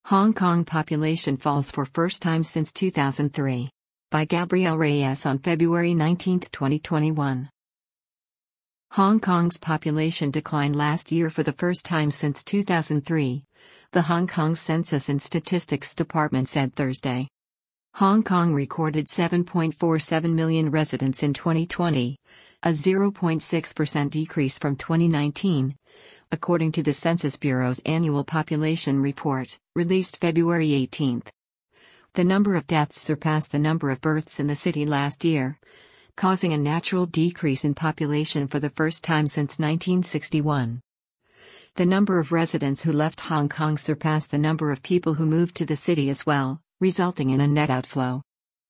Hong Kong population falls for first time since 2003. By Gabrielle Reyes on February 19, 2021. Hong Kong's population declined last year for the first time since 2003, the Hong Kong Census and Statistics Department said Thursday. Hong Kong recorded 7.47 million residents in 2020, a 0.6% decrease from 2019, according to the Census Bureau's annual population report, released February 18. The number of deaths surpassed the number of births in the city last year, causing a natural decrease in population for the first time since 1961. The number of residents who left Hong Kong surpassed the number of people who moved to the city as well, resulting in a net outflow.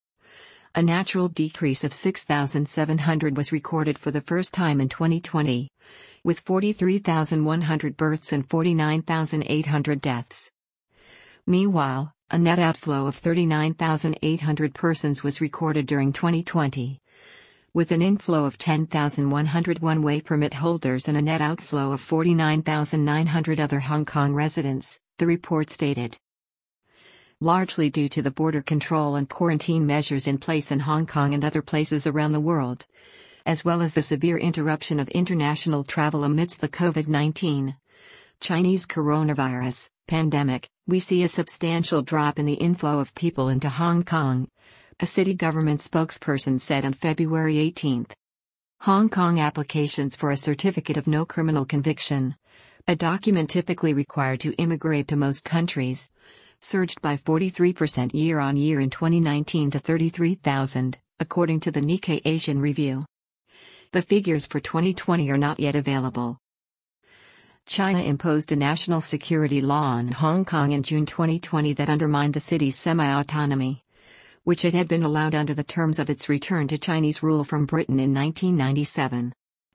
A natural decrease of 6,700 was recorded for the first time in 2020, with 43,100 births and 49,800 deaths. Meanwhile, a net outflow of 39,800 persons was recorded during 2020, with an inflow of 10,100 one-way permit holders and a net outflow of 49,900 other Hong Kong residents, the report stated. Largely due to the border control and quarantine measures in place in Hong Kong and other places around the world, as well as the severe interruption of international travel amidst the COVID-19 Chinese coronavirus pandemic, we see a substantial drop in the inflow of people into Hong Kong, a city government spokesperson said on February 18. Hong Kong applications for a certificate of no criminal conviction, a document typically required to immigrate to most countries, surged by 43% year-on-year in 2019 to 33,000, according to the Nikkei Asian Review. The figures for 2020 are not yet available. China imposed a national security law on Hong Kong in June 2020 that undermined the city's semi-autonomy, which it had been allowed under the terms of its return to Chinese rule from Britain in 1997.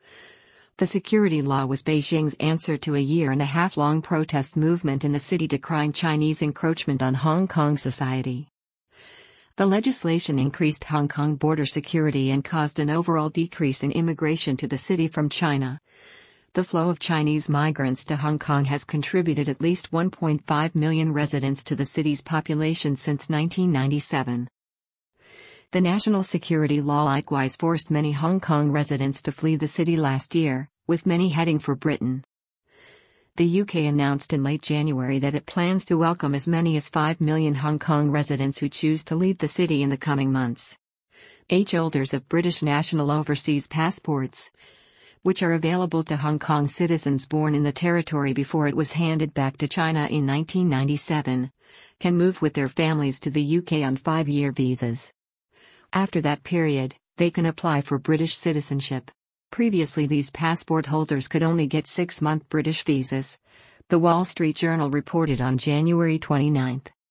The security law was Beijing's answer to a year-and-a-half-long protest movement in the city decrying Chinese encroachment on Hong Kong society. The legislation increased Hong Kong border security and caused an overall decrease in immigration to the city from China. The flow of Chinese migrants to Hong Kong has contributed at least 1.5 million residents to the city's population since 1997. The national security law likewise forced many Hong Kong residents to flee the city last year, with many heading for Britain. The UK announced in late January that it plans to welcome as many as 5 million Hong Kong residents who choose to leave the city in the coming months. Holders of British national overseas passports, which are available to Hong Kong citizens born in the territory before it was handed back to China in 1997, can move with their families to the UK on 5-year visas. After that period, they can apply for British citizenship. Previously, these passport holders could only get 6-month British visas, the Wall Street Journal reported on January 29.